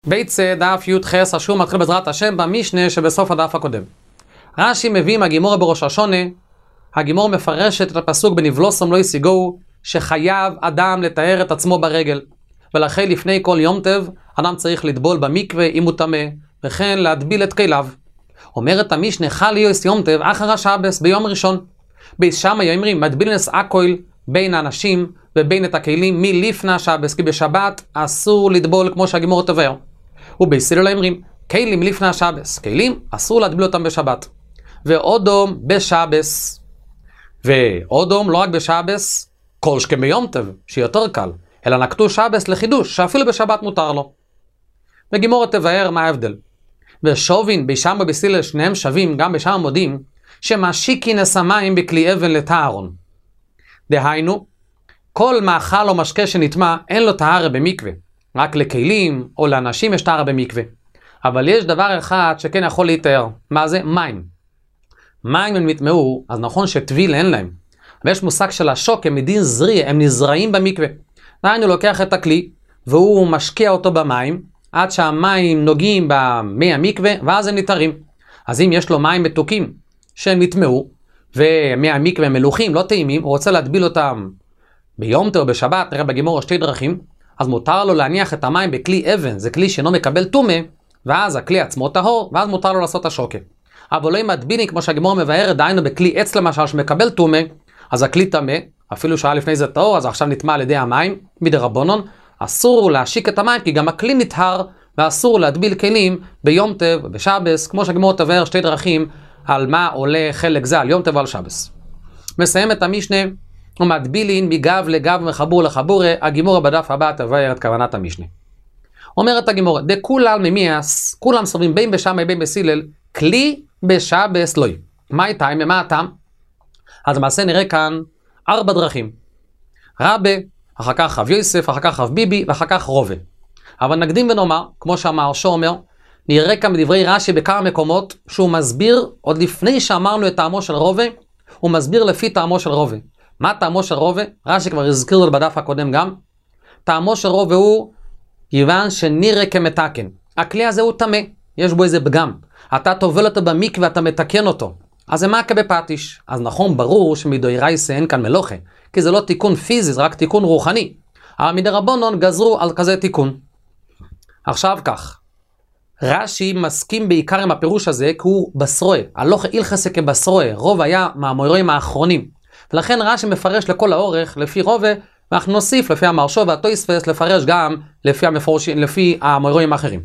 בית דף י"ח השיעור מתחיל בעזרת השם במשנה שבסוף הדף הקודם. רש"י מביא מהגימורה בראש השונה, הגימורה מפרשת את הפסוק בנבלוסום לא ישיגוהו, שחייב אדם לתאר את עצמו ברגל, ולכן לפני כל יום טוב אדם צריך לטבול במקווה אם הוא טמא, וכן להטביל את כליו. אומרת המשנה חל יוס יום טוב אחר השבס ביום ראשון, שם יאמרים מטבילנס אקויל בין האנשים ובין את הכלים מלפני השבס, כי בשבת אסור לטבול כמו שהגימורה תבהר. ובהסילול אומרים כלים לפני השבס, כלים אסור להטביל אותם בשבת, ואודום בשבס, ואודום לא רק בשבס כל שכם ביום טוב שיותר קל, אלא נקטו שבס לחידוש שאפילו בשבת מותר לו. וגימורה תבהר מה ההבדל. ושובין בישם ובהסילול שניהם שווים, גם בשם מודים שמשיקין המים בכלי אבן לטהרון, דהיינו כל מאכל או משקה שנטמא אין לו טהרה במקווה, רק לכלים או לאנשים יש טהרה במקווה. אבל יש דבר אחד שכן יכול להתאר, מה זה? מים. מים הם נטמאו, אז נכון שטביל אין להם, ויש מושג של השוק, הם מדין זריע, הם נזרעים במקווה. דהיינו לוקח את הכלי והוא משקיע אותו במים עד שהמים נוגעים במי המקווה ואז הם נטהרים. אז אם יש לו מים מתוקים שהם נטמאו ומי המקווה מלוכים לא טעימים, הוא רוצה להטביל אותם ביום טוב או בשבת, נראה בגימורה שתי דרכים, אז מותר לו להניח את המים בכלי אבן, זה כלי שאינו מקבל טומא, ואז הכלי עצמו טהור, ואז מותר לו לעשות השוקה. אבל לא עם מטבילין, כמו שהגימורה מבארת, דהיינו בכלי עץ למשל שמקבל טומא, אז הכלי טמא, אפילו שהיה לפני זה טהור, אז עכשיו נטמא על ידי המים, מדרבנן, אסור להשיק את המים, כי גם הכלי נטהר, ואסור להטביל כלים ביום טוב ובשבס, כמו שהגימורה תבהר שתי דרכים, על מה עולה חלק זה על יום טוב ועל שבס. מסיים את המשנה, ומטבילין מגב לגב מחבור לחבור, הגימורה בדף הבא תבהר את כוונת המשנה. אומרת הגימורה, דכולל ממיאס, כולם סוברים בין בשמאי בין בסילל, כלי בשבס לוי. מה איתם? מה הטעם? אז למעשה נראה כאן 4 דרכים. רבה, אחר כך רב יוסף, אחר כך רב ביבי, ואחר כך רובה. אבל נקדים ונאמר, כמו שהמהרש"א אומר, נראה כאן בדברי רש"י בכמה מקומות, שהוא מסביר, עוד לפני שאמרנו את טעמו של רובה, הוא מסביר לפי טעמו של רובה. מה טעמו של רובה? רש"י כבר הזכיר לו בדף הקודם גם. טעמו של רובה הוא כיוון שנראה כמתקן. הכלי הזה הוא טמא, יש בו איזה פגם. אתה טובל אותו במקווה ואתה מתקן אותו. אז זה מכה בפטיש. אז נכון, ברור שמדאורייתא אין כאן מלוכה, כי זה לא תיקון פיזי, זה רק תיקון רוחני. אבל מדרבנן גזרו על כזה תיקון. עכשיו כך, רש"י מסכים בעיקר עם הפירוש הזה, כי הוא בשרוי. הלוך הלכסה כבשרוי, רוב היה מהאמוראים האחרונים. ולכן רש"י מפרש לכל האורך לפי רובה, ואנחנו נוסיף לפי המהרש"א והתוספות לפרש גם לפי האמוראים האחרים.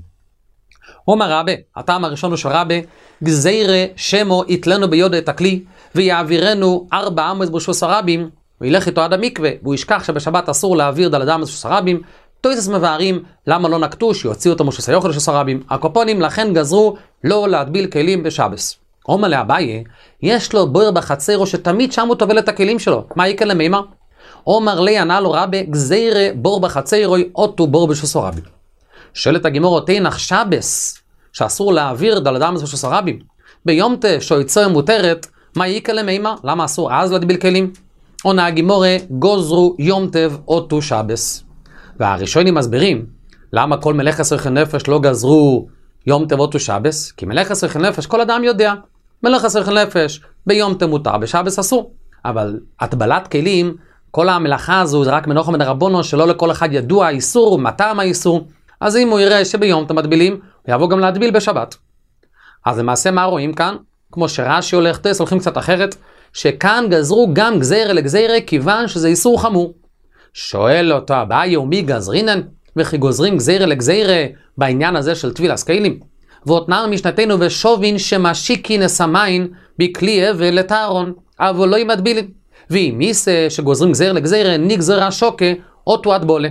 אומר רבה, הטעם הראשון הוא של רבה, גזירה שמו יתלנו ביודע את הכלי, ויעבירנו 4 אמות ברשוס הרבים, וילך איתו עד המקווה, והוא ישכח שבשבת אסור להעביר דל אדם ברשוס הרבים. תוספות מבארים למה לא נקטו שיוציאו אותו מרשוס היוכל ברשוס הרבים. הקופונים לכן גזרו לא להטביל כלים בשבס. אומר לאביי, יש לו בויר בחצרו שתמיד שם הוא טובל את הכלים שלו. מה יקרה למימר? אומר לי ענה לו רבה, גזירה בור בחצרו אוטו בור ברשוס הרבים. שואלת הגימורה, תנח שבס שאסור להעביר דל אדם ברשוס הרבים, ביום טוב שיוצא מותרת, מה יקרה למימר? למה אסור אז להטביל כלים? עונה הגימורה, גוזרו יום טוב אוטו שבס. והראשונים מסבירים למה כל מלאכת שכל נפש לא גזרו יום טוב אוטו שבס, כי מלאכת שכל נפש כל אדם יודע, מלאכת שכל נפש ביום טוב מותר, בשבס אסור. אבל הטבלת כלים, כל המלאכה הזו זה רק מנוחם מדרבנן, שלא לכל אחד ידוע האיסור, מה טעם האיסור. אז אם הוא יראה שביום טוב מטבילים, הוא יבוא גם להטביל בשבת. אז למעשה מה רואים כאן? כמו שרש"י הולך טס, הולכים קצת אחרת, שכאן גזרו גם גזירה לגזירה, כיוון שזה איסור חמור. שואל אותו אביי, ומי גזרינן? וכי גוזרים גזירה לגזירה בעניין הזה של טבילת כלים? ואותנר משנתנו ושובין שמשיקין המים בכלי אבל לטהרון, אבל לא ימטבילין. ואם מיסה שגוזרים גזירה לגזירה, נגזרה שוקה אוטו עד בולה.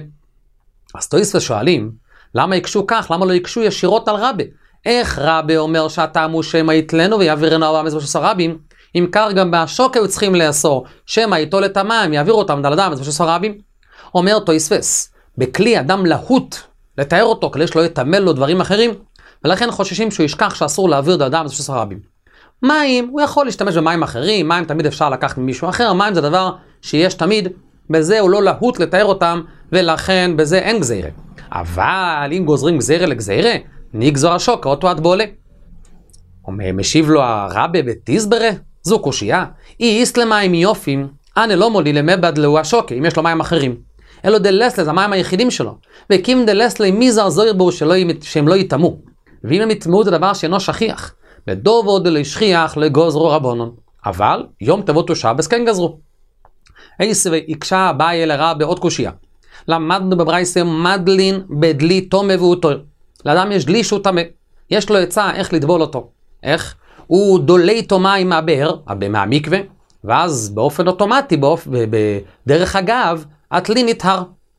אז תוספות שואלים, למה יקשו כך? למה לא יקשו ישירות על רבה? איך רבה אומר שהטעם הוא שמא יתלנו ויעבירנו 4 אמות ברשוס הרבים? אם כך גם בשוקה היו צריכים לאסור, שמא ייטול את המים, יעביר אותם דל אדם ברשוס הרבים. אומר תוספות, בכלי אדם להוט, לתאר אותו, כדי שלא יטמא לו דברים אחרים, ולכן חוששים שהוא ישכח שאסור להעביר דל אדם ברשוס הרבים. מים, הוא יכול להשתמש במים אחרים, מים תמיד אפשר לקחת ממישהו אחר, מים זה דבר שיש תמיד, בזה הוא לא להוט לתאר אותם, ולכן בזה אין גזירה. אבל אם גוזרים גזירה לגזירה, נגזור השוקה אותו עד בולה. משיב לו הרבה בתיסברה, זו קושייה. אי איסלמים יופים, אנה לא מולי למבד לו השוקה, אם יש לו מים אחרים. אלו דלסלה, זה המים היחידים שלו. וקים דלסלה מי זרזור בו שהם לא יתאמו. ואם הם יתאמו זה דבר שאינו שכיח. בדובו דלשכיח לגוזרו רבונון. אבל יום תבוא תושבס כן גזרו. איסווה יקשה אביי לרע בעוד קושייה. למדנו בברייסה מדלין בדלי תומה והוא תואר. לאדם יש דלי שהוא תמה. יש לו עצה איך לדבול אותו. איך? הוא דולה איתו מים מהבאר, מהמקווה, ואז באופן אוטומטי, בדרך אגב, התלי נטהר.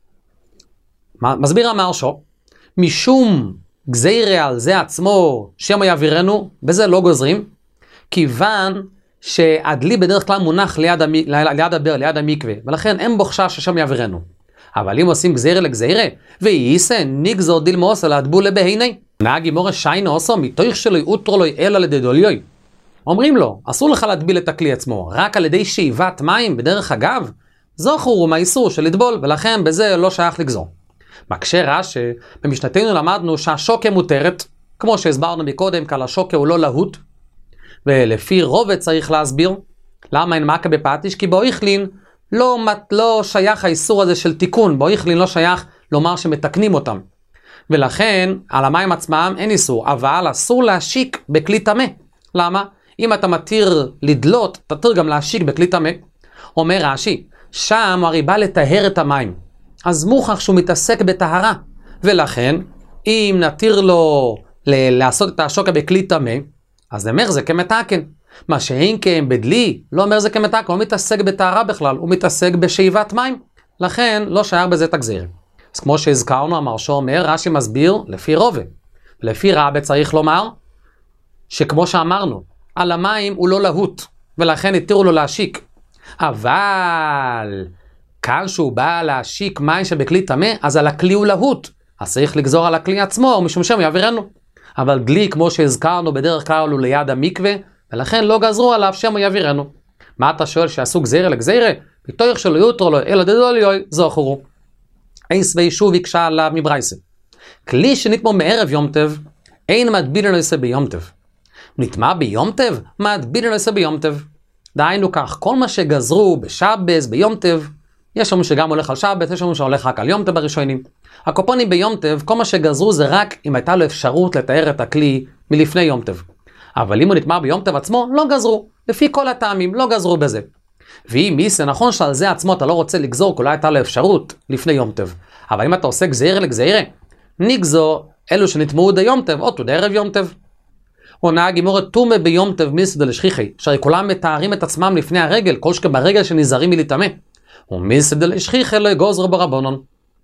מסביר המהרש"א, משום גזירה על זה עצמו שמא יעבירנו, בזה לא גוזרים, כיוון שהדלי בדרך כלל מונח ליד הבאר, ליד המקווה, ולכן אין בו חשש ששם יעבירנו. אבל אם עושים גזירה לגזירה, ואיסה נגזור דילמוס על הדבולה בהיני, נהגי מורש שיינו עושו, מתוך שלו יאותרו לו אלא לדדוליוי. אומרים לו, אסור לך להטביל את הכלי עצמו, רק על ידי שאיבת מים בדרך אגב, זוכרו מהאיסור של לטבול, ולכן בזה לא שייך לגזור. מקשה רש"י, במשנתנו למדנו שהשוקה מותרת, כמו שהסברנו מקודם, כי השוקה הוא לא להוט, ולפי רובד צריך להסביר, למה אין מכה בפטיש? כי באיכלין לא שייך האיסור הזה של תיקון, באיכלין לא שייך לומר שמתקנים אותם. ולכן על המים עצמם אין איסור, אבל אסור להשיק בכלי טמא. למה? אם אתה מתיר לדלות, תתיר גם להשיק בכלי טמא. אומר רש"י, שם הרי בא לטהר את המים. אז מוכח שהוא מתעסק בטהרה. ולכן, אם נתיר לו לעשות את השוקה בכלי טמא, אז אומר זה כמתקן. מה שאין כן בדלי, לא אומר זה כמתקן, הוא מתעסק בטהרה בכלל, הוא מתעסק בשאיבת מים. לכן לא שייך בזה את הגזירה. אז כמו שהזכרנו, המהרש"א אומר, רש"י מסביר לפי רובה. לפי רבה צריך לומר, שכמו שאמרנו, על המים הוא לא להוט, ולכן התירו לו להשיק. אבל כאן שהוא בא להשיק מים שבכלי טמא, אז על הכלי הוא להוט. אז צריך לגזור על הכלי עצמו, משום שם יעבירנו. אבל דלי, כמו שהזכרנו, בדרך כלל הוא ליד המקווה, ולכן לא גזרו עליו שם יעבירנו. מה אתה שואל שעשו גזירה לגזירה? בתוך שלא יותרו לו, אלא דדוליוי, זוכרו. איסווי שוב יקשה עליו מברייסה. כלי שנטמא מערב יום טב, אין מטבילין לו יעשה ביום טב. נטמא ביום טב, מטבילין לו יעשה ביום טב. דהיינו כך, כל מה שגזרו בשבס, ביום טב, יש לנו שגם הולך על שבס, יש לנו שהולך רק על יום טב בראשונים. הקופונים ביום טב, כל מה שגזרו זה רק אם הייתה לו אפשרות לתאר את הכלי מלפני יום טב. אבל אם הוא נטמא ביום טב עצמו, לא גזרו. לפי כל הטעמים, לא גזרו בזה. ואם מיסה, נכון שעל זה עצמו אתה לא רוצה לגזור, כי אולי הייתה לו אפשרות לפני יום טב. אבל אם אתה עושה גזירה לגזירה, נגזור אלו שנטמאו דיום טב, או תודערב יום טב. עונה הגימורת תומה ביום טב מיסא דלשכיחי, שהרי כולם מתארים את עצמם לפני הרגל, כל שכן ברגל שנזהרים מלהטמא. ומיסא דלשכיחי לא יגוזרו ברבונון.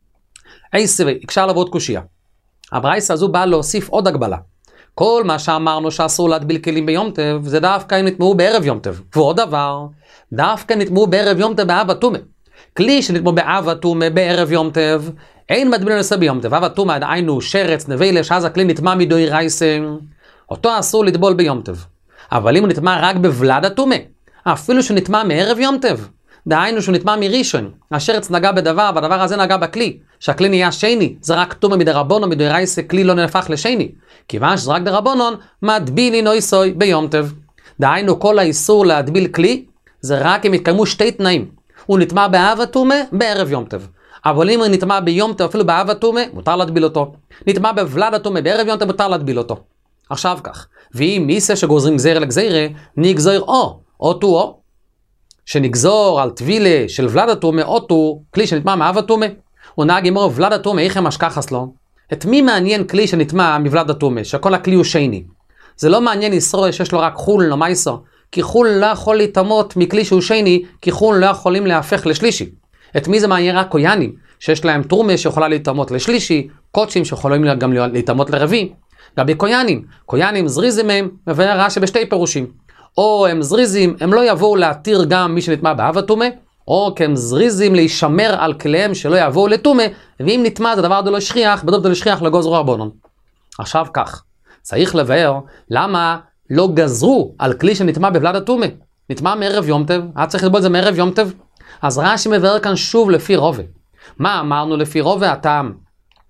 איסווי, יקשה עליו עוד קושייה. הברייסה הזו באה להוסיף עוד הגבלה. כל מה שאמרנו שאסור להטביל כלים ביום טב, זה דווקא אם נטמאו בערב יום טב. ועוד דבר, דווקא נטמאו בערב יום טב באב התומה. כלי שנטמאו באב התומה בערב יום טב, אין מטבילין לו ביום טב. אב התומה דהיינו שרץ, נבלה, שאז הכלי נטמא מדאורייסה, אותו אסור לטבול ביום טב. אבל אם הוא נטמא רק בוולד התומה, אפילו שהוא נטמא מערב יום טב, דהיינו שהוא נטמא מראשון, השרץ נגע בדבר, והדבר הזה נגע בכלי, שהכלי נהיה שני, זה רק תומה מדרבנון, מדאורייסה, כלי לא נהפך לשני. כיוון שזה רק דרבנון, מטבילין לו יסוי ביום טב. דהיינו כל האיסור להטביל כלי, זה רק אם יתקיימו שתי תנאים. הוא נטמא באב התומה בערב יום טב. אבל אם הוא נטמא ביום טב אפילו באב התומה, מותר להטביל אותו. נטמא בוולד התומה בערב יום טב, מותר להטביל אותו. עכשיו כך, ואם מיסה שגוזרים גזירה לגזירה, נגזור או שנגזור על טבילה של ולד התומה, או כלי שנטמא מאב התומה. הוא נהג אמור ולד התומה, איך הם משכחס לו? את מי מעניין כלי שנטמא מבלד התומה, שכל הכלי הוא שני? זה לא מעניין ישראל שיש לו רק חול לא מייסר, כי חול לא יכול להתאמות מכלי שהוא שני, כי חול לא יכולים להפך לשלישי. את מי זה מעניין? רק קויאנים, שיש להם תרומה שיכולה להתאמות לשלישי, קודשים שיכולים גם להתאמות לרבי. גם קויאנים זריזים הם, מביא רש"י בשתי פירושים. או הם זריזים, הם לא יבואו להתיר גם מי שנטמא באב התומה, או כי הם זריזים להישמר על כליהם שלא יבואו לתומה, ואם נטמא זה דבר דלא שכיח, בדוב דלא שכיח לגוזרו רבונון. עכשיו כך, צריך לבאר למה לא גזרו על כלי שנטמא בוולד התומה. נטמא מערב יום טב, היה צריך לטבול את זה מערב יום טב. אז רש"י מבאר כאן שוב לפי רובה. מה אמרנו לפי רובה? הטעם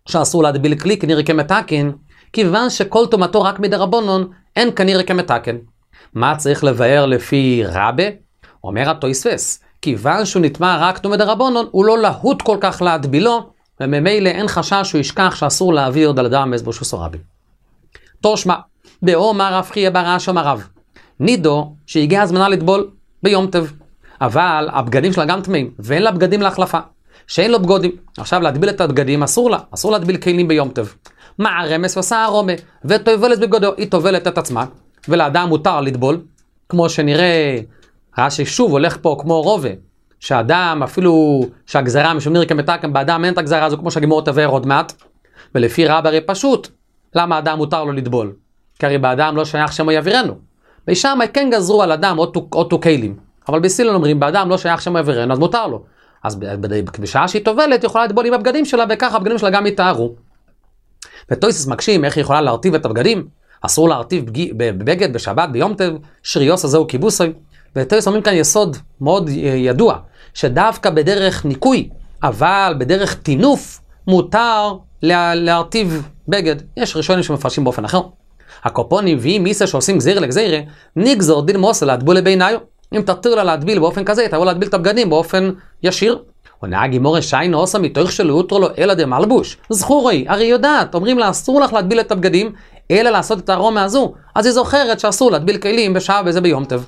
שאסור להטביל כלי כנראה כמתקן, כיוון שכל תומתו רק מדרבנן, אין כנראה כמתקן. מה צריך לבאר לפי רבה? אומר התוספות, כיוון שהוא נטמע רק תומא דרבנן, הוא לא להוט כל כך להטבילו, וממילא אין חשש שהוא ישכח שאסור להעביר דלדה מזבו שוסו רבי. תושמע, באומר רב חייא בר אשי אמר רב, נידו שהגיע הזמנה לטבול ביום טוב, אבל הבגדים שלה גם טמאים, ואין לה בגדים להחלפה, שאין לו בגדים. עכשיו להטביל את הבגדים אסור לה, אסור להטביל כלים ביום טוב. מה הרמס ועשה הרומה, וטובלת בבגדו, היא טובלת את עצמה, ולאדם מותר לטבול, כמו שנראה, רש"י שוב הולך פה כמו רובה, שאדם אפילו שהגזרה משום נראה כמתקן, באדם אין את הגזרה הזו כמו שהגימור תבהר עוד מעט, ולפי רב הרי פשוט, למה האדם מותר לו לטבול? כי הרי באדם לא שייך שמו יעבירנו. ושם כן גזרו על אדם אוטו כלים, אבל בסילון אומרים, באדם לא שייך שמו יעבירנו, אז מותר לו. אז בשעה שהיא טובלת, יכולה לטבול עם הבגדים שלה, וככה הבגדים שלה גם יתארו. ותוספות מקשים איך היא יכולה להרטיב את הבגדים, אסור להרטיב בבגד בשבת ביום טוב, שריוס הזהו קיבוסי. ותוספות אומרים כאן יסוד מאוד ידוע, שדווקא בדרך ניקוי, אבל בדרך טינוף, מותר להרטיב בגד. יש ראשונים שמפרשים באופן אחר. הקופונים ואם מיסה שעושים גזירה לגזירה, נגזור דין מוסה להטבול לביניו. אם תתיר לה להטביל באופן כזה, תבוא להטביל את הבגדים באופן ישיר. ונהג אימורי שיינו עושה מתוך שלא יותרו לו אלא דמלבוש. זכורי, הרי יודעת, אומרים לה אסור לך להטביל את הבגדים, אלא לעשות את הארומה הזו. אז היא זוכרת שאסור להטביל כלים בשעה וזה ביום טוב.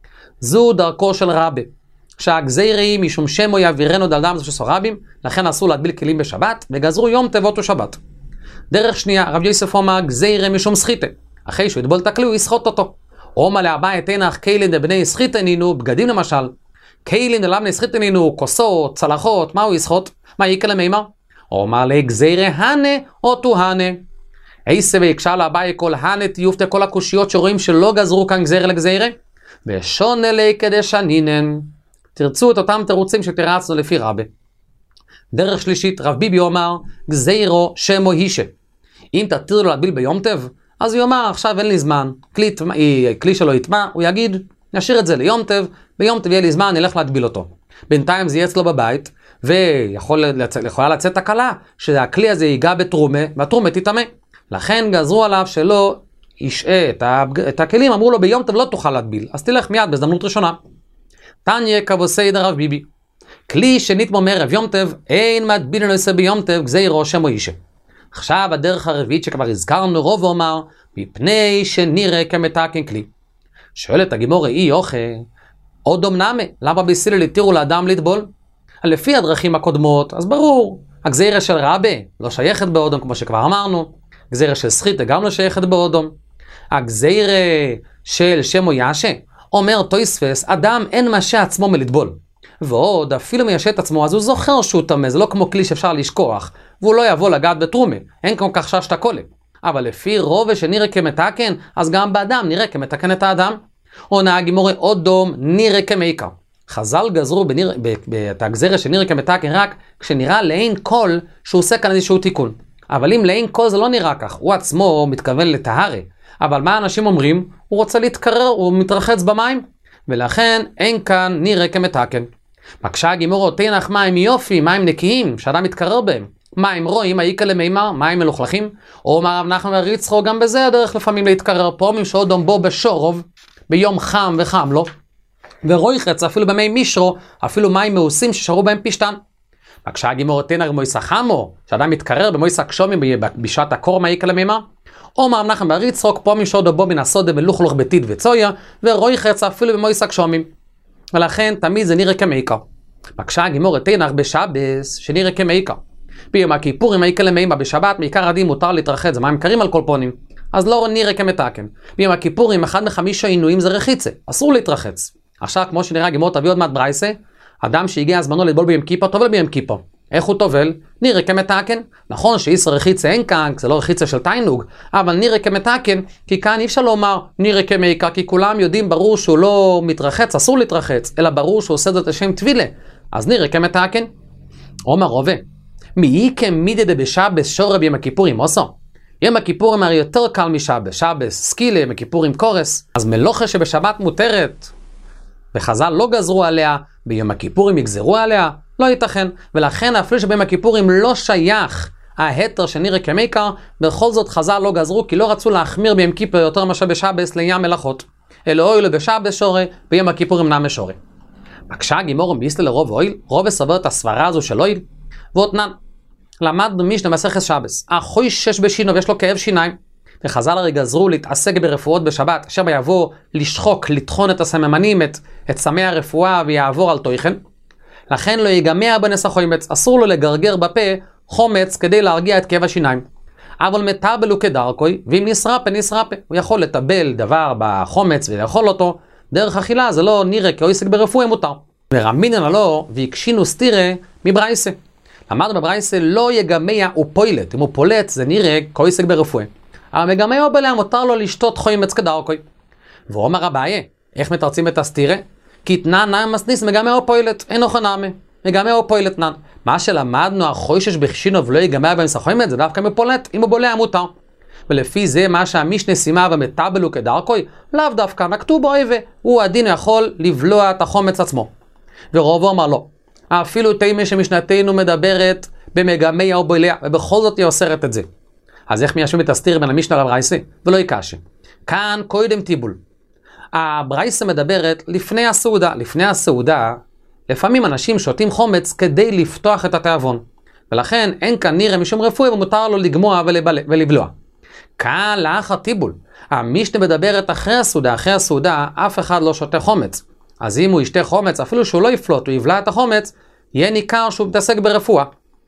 זו דרכו של רבי, שהגזירי משום שמו יעבירנו דלדם זו שסו רבים, לכן אסור להטביל כלים בשבת, וגזרו יום טבות ושבת. דרך שנייה, רב יוסף אומר, גזירי משום סחיטה. אחרי שהוא יטבול את הכלי, הוא יסחוט אותו. אומר לארבע אתנך קהילין דבני סחיטנינו, בגדים למשל. קהילין דלבני סחיטנינו, כוסות, צלחות, מה הוא יסחוט? מה יקה למימה? אומר לגזירי הנה או תוהנה. איסה ויקשה לארבע כל הנה תיופתה כל הקושיות שרואים שלא גזרו כאן גזירי לגזירי. ושון אלי כדי שנינן. תרצו את אותם תירוצים שתרצנו לפי רבי. דרך שלישית, רב ביבי אומר, גזירו שמו הישה. אם תתיר לו להטביל ביום טוב, אז הוא אומר, עכשיו אין לי זמן, כלי שלו יטמע, הוא יגיד, נשאיר את זה ליום טוב, ביום טוב יהיה לי זמן, נלך להטביל אותו. בינתיים זה יהיה אצלו בבית, ויכולה לצאת תקלה, שהכלי הזה ייגע בתרומה, והתרומה תטמא. לכן גזרו עליו שלא ישעה את הכלים, אמרו לו ביום טוב לא תוכל להטביל, אז תלך מיד בהזדמנות ראשונה. תניא כבוסי דרב ביבי. כלי שנטמו מערב יום טוב, אין מטביל נעשה ביום טוב, גזירו שמו הישה. עכשיו הדרך הרביעית שכבר הזכרנו רוב ואומר, מפני שנראה כמתקן כלי. שואלת הגימור, אי אוכל, עוד אומנמה, למה בסילל התירו לאדם לטבול? לפי הדרכים הקודמות, אז ברור, הגזירה של רבי לא שייכת באודום, כמו שכבר אמרנו, גזירה של סחיטה גם לא שייכת באודום. הגזירה של שמו ישה, אומר תוספות, אדם אין משה עצמו מלטבול. ועוד, אפילו מיישה את עצמו, אז הוא זוכר שהוא טמא, זה לא כמו כלי שאפשר לשכוח, והוא לא יבוא לגעת בתרומה, אין כמו כך ששת הקולה. אבל לפי רוב שנראה כמתקן, אז גם באדם נראה כמתקן את האדם. או נהג גימורי עוד דום, נראה כמעיקר. חז"ל גזרו את הגזירה שנראה כמתקן רק כשנראה לעין כל שהוא עושה כאן איזשהו תיקון. אבל אם לעין כל זה לא נראה כך, הוא עצמו מתכוון לטהרה. אבל מה אנשים אומרים? הוא רוצה להתקרר, הוא מתרחץ במים, ולכן אין כאן נראה כמתקן. מקשה הגימורו, תנח מים יופי, מים נקיים, שאדם מתקרר בהם. מים רואים, העיקה למימר, מים מלוכלכים. או אומר רב נחמן בר יצחק, גם בזה הדרך לפעמים להתקרר. פעמים שעודום בו בשורוב, ביום חם וחם לו. ורואי חץ, אפילו במי מישרו, אפילו מים מאוסים ששרו בהם פשטן. מקשה הגימורו, תנח מויסה חמו, שאדם מתקרר במויסה קשומים בשעת הקור מהעיקה למימר. או אומר רב נחמן בר יצחק, פעמים שעודום בו מן הסודה ולוכלוך בתית וצויה, ורואי חץ, אפילו במויסה קשומים. ולכן תמיד זה נראה כמעיקה. מקשה הגימור תנח בשבס שנראה כמעיקה. ביום הכיפורים העיקה למימה בשבת, מעיקר הדין מותר להתרחץ, זה מים קרים על כל פונים, אז לא נראה כמתקן. ביום הכיפורים אחד מחמישה עינויים זה רחיצה, אסור להתרחץ. עכשיו כמו שנראה הגימור תביא עוד מעט ברייסה, אדם שהגיע הזמנו לטבול ביום כיפר, טובל ביום כיפר. איך הוא טובל? נראה כמתקן. נכון שאיסר רחיצה אין כאן, זה לא רחיצה של תיינוג, אבל נראה כמתקן, כי כאן אי אפשר לומר נראה כמעיקה, כי כולם יודעים ברור שהוא לא מתרחץ, אסור להתרחץ, אלא ברור שהוא עושה זאת לשם טבילה, אז נראה כמתקן. אומר רובה, מי כמידי דבשבס שורה ביום הכיפורים עושו? יום הכיפורים הרי יותר קל משבס, שבס סקילה, יום הכיפורים קורס, אז מלוכה שבשבת מותרת, וחז"ל לא גזרו עליה, ביום הכיפורים יגזרו עליה, לא ייתכן, ולכן אפילו שביום הכיפורים לא שייך ההתר שנראה כמייקר, בכל זאת חז"ל לא גזרו, כי לא רצו להחמיר ביום כיפור יותר מאשר בשבס לעניין מלאכות. אלא אויל בשבס שורה, ביום הכיפורים נע משורה. מקשה הגימור ביסטה לרוב אויל, רוב סבר את הסברה הזו של אויל, ואותנן. למדנו משנה מסכת שבס, החוי שש בשינו ויש לו כאב שיניים, וחז"ל הרי גזרו להתעסק ברפואות בשבת, אשר יבוא לשחוק, לטחון את הסממנים, את סמי הרפואה ויעבור על תוכן. לכן לא יגמע בנס החומץ, אסור לו לגרגר בפה חומץ כדי להרגיע את כאב השיניים. אבל מטבלו כדרכוי, ואם נשרפה, נשרפה. הוא יכול לטבל דבר בחומץ ולאכול אותו, דרך אכילה זה לא נראה כעסק ברפואה מותר. ורמינן עלו והקשינו סתירה מברייסה. למדנו בברייסה לא יגמע ופוילת, אם הוא פולט זה נראה כעסק ברפואה. אבל מגמע ובלע מותר לו לשתות חומץ כדרכוי. ואומר אביי, איך מתרצים את הסתירה? כי תנן נם מסניס מגמע ופוילת, אין אוכל נעמה. מגמע ופוילת נן. מה שלמדנו החוישש בחשינו ולא יגמע בהם סחוימת זה דווקא מפולט, אם הוא בולע מותר. ולפי זה מה שהמשנה סיימה ומטבלו כדרכוי, לאו דווקא נקטו באויבה, הוא הדין יכול לבלוע את החומץ עצמו. ורובו אמר לא. אפילו תימה שמשנתנו מדברת במגמע או בולע, ובכל זאת היא אוסרת את זה. אז איך מיישבים את הסתיר בין המשנה לברייסה? ולא יקשה. כאן קודם טיבול. הברייסה מדברת לפני הסעודה. לפני הסעודה, לפעמים אנשים שותים חומץ כדי לפתוח את התיאבון. ולכן אין כאן נראה משום רפואי ומותר לו לגמוע ולבלוע. כאן לאחר טיבול. המשנה מדברת אחרי הסעודה. אחרי הסעודה אף אחד לא שותה חומץ. אז אם הוא ישתה חומץ, אפילו שהוא לא יפלוט, הוא יבלע את החומץ, יהיה ניכר שהוא מתעסק ברפואה.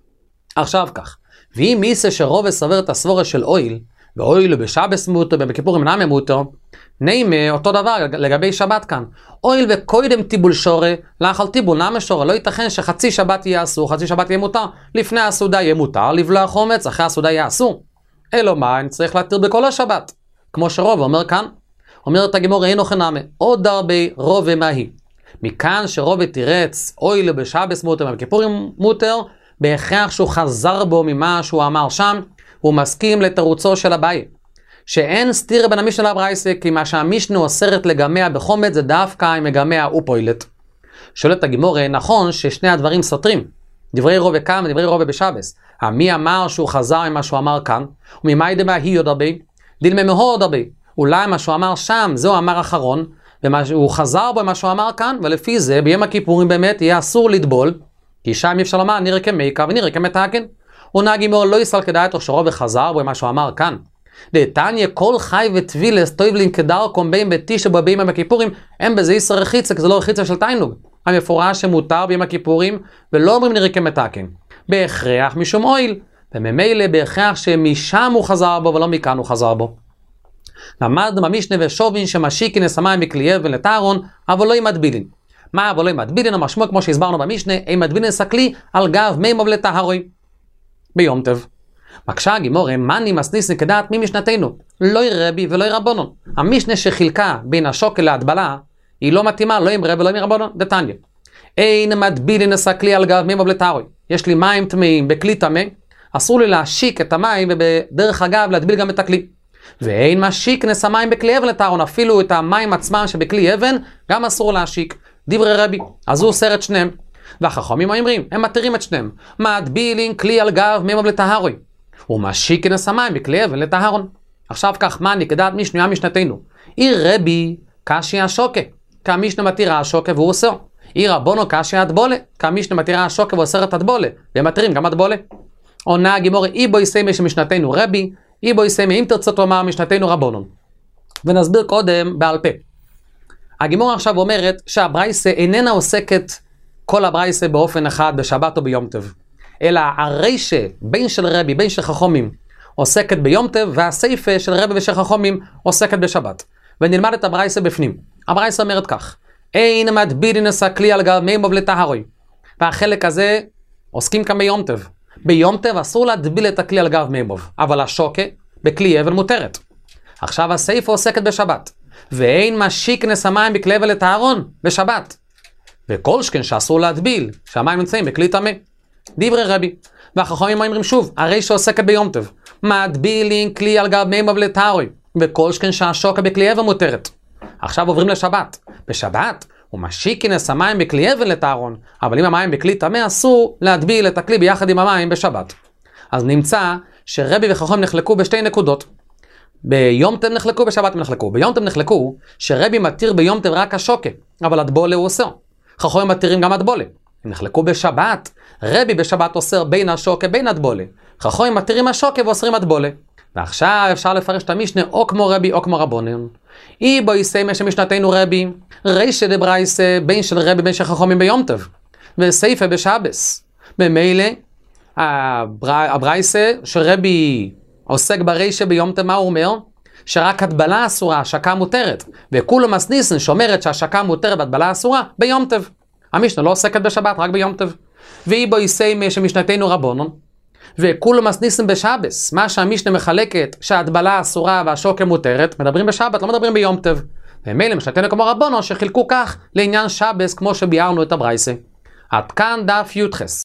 עכשיו כך. ואם מיסה שרוב סבר את הסבורה של אויל, ואויל בשבס מותר, בכיפורים נעמה מותר, נעמה אותו דבר לגבי שבת כאן. אויל וקודם טיבול שורה, לאכל טיבול נעמה שורה. לא ייתכן שחצי שבת יהיה אסור, חצי שבת יהיה מותר. לפני הסעודה יהיה מותר לבלוע חומץ, אחרי הסעודה יהיה אסור. אלא מה, אני צריך להתיר בכל השבת. כמו שרוב אומר כאן, אומרת הגימור אין אוכל נעמה, עוד הרבה רוב ומהי. מכאן שרוב תירץ אויל בשבס מותר, בכיפורים מותר, בהכרח שהוא חזר בו ממה שהוא אמר שם, הוא מסכים לתירוצו של אביי. שאין סתירה בין המשנה לברייסה, כי מה שהמשנה אוסרת לגמע בחומץ זה דווקא עם מגמע ופוילת. שואלת הגימורה, נכון ששני הדברים סותרים. דברי רובה כאן ודברי רובה בשבס. מי אמר שהוא חזר ממה שהוא אמר כאן? וממאי דמה היא עוד הרבה? דילמה מאוד עוד הרבה. אולי מה שהוא אמר שם, זהו אמר אחרון, והוא חזר בו מה שהוא אמר כאן, ולפי זה ביום הכיפורים באמת יהיה אסור לטבול, כי שם אפשר לומר נראה כמייקה ונראה כמתקן. עונה הגימור לא יסל כדאי תוך שרוב וחזר בו מה שהוא אמר כאן. דתניא כל חי וטבילס טויבלין כדרכום בין בתשע בביום הכיפורים, אין בזה ישראל רחיצה, כי זה לא רחיצה של תיינוג. המפורש שמותר ביום הכיפורים, ולא אומרים נראה כמתקן. בהכרח משום אויל, וממילא בהכרח שמשם הוא חזר בו ולא מכאן הוא חזר בו. למדנו במשנה ושובין שמשיקין לסמיים בכלי אבן לטהרון, אבל לא עם מטבילין. מה אבל לא עם מטבילין? המשמעות כמו שהסברנו במשנה, עם מטבילין סקלי על גב מימוב לטהרוי. ביום טב. מקשה הגימור, מני מסניסן כדעת ממשנתנו, לא רבי ולא רבונון. המשנה שחילקה בין השוקל להטבלה, היא לא מתאימה לא עם רבי ולא עם רבונון. דתניא. אין מטבילין סקלי על גב מימוב לטהרוי. יש לי מים טמאים בכלי טמא, אסור לי להשיק את המים ובדרך אגב להטביל גם את הכלי. ואין משיק נס המים בכלי אבן לטהרון, אפילו את המים עצמם שבכלי אבן גם אסור להשיק. דברי רבי, אז הוא אוסר את שניהם. והחכמים אומרים, הם מתירים את שניהם. מטבילין כלי על גב מימוב לטהרוי. ומשיק נס המים בכלי אבן לטהרון. עכשיו כך מני כדעת משנה משנתנו. אי רבי קשי השוקה, כמשנה מתירה השוקה והוא אוסר. אי רבונו קשי הטבולה, כמשנה מתירה השוקה ואוסר את הטבולה. והם מתירים גם הטבולה. עונה הגימור, אי בו יסיימי שמשנתנו רבי, אי בו יסיימי אם תרצות לומר משנתנו רבונון. ונסביר קודם בעל פה. הגימור עכשיו אומרת שהברייסה איננה עוסקת כל הברייסה באופן אחד בשבת או ביום טב. אלא הריישה בין של רבי, בין של חכמים, עוסקת ביום טב, והסייפה של רבי ושל חכמים עוסקת בשבת. ונלמד את הברייסה בפנים. הברייסה אומרת כך, אין מטבילין סקלי על גב מימוב לטהרוי. והחלק הזה עוסקים כאן ביום טב. ביום טב אסור להטביל את הכלי על גב מימוב, אבל השוקה בכלי אבן מותרת. עכשיו הסייפה עוסקת בשבת. ואין משיק נס המים בכלי אבן לטהרון בשבת. וכל שכן שאסור להטביל, שהמים נמצאים בכלי טמא. דברי רבי. והחכמים אומרים שוב, הרי שעוסקת ביום טב. מטבילין כלי על גב מימוב לטהרוי. וכל שכן שהשוקה בכלי אבן מותרת. עכשיו עוברים לשבת. בשבת הוא משיק נס המים בכלי אבן לטהרון, אבל אם המים בכלי טמא אסור להטביל את הכלי ביחד עם המים בשבת. אז נמצא שרבי וחכמים נחלקו בשתי נקודות. ביום טוב נחלקו, בשבת נחלקו. ביום טוב נחלקו שרבי מתיר ביום טוב רק השוקה, אבל הדבולה הוא אוסר. חכמים מתירים גם הדבולה. הם נחלקו בשבת, רבי בשבת אוסר בין השוקה בין הדבולה. חכמים מתירים השוקה ואוסרים הדבולה. ועכשיו אפשר לפרש את המשנה או כמו רבי או כמו רבונן. אי בו יסיימה שמשנתנו רבי, רישא דברייסא בין של רבי בין של חכמים ביום טוב, וסייפא בשבס. במילא הברייסא שרבי עוסק ברישא ביום טוב, מה הוא אומר? שרק הדבלה אסורה, השקה מותרת, וכולו מסניסן שאומרת שהשקה מותרת והדבלה אסורה ביום טוב. המשנה לא עוסקת בשבת, רק ביום טוב. ואי בו יסיימה שמשנתנו רבונן, וכולו מסניסן בשבס, מה שהמשנה מחלקת שההדבלה אסורה והשוקה מותרת, מדברים בשבת, לא מדברים ביום טוב. ומילא משנתנו כמו רבונן שחילקו כך לעניין שבס כמו שביארנו את הברייסא. עד כאן דף י"ח.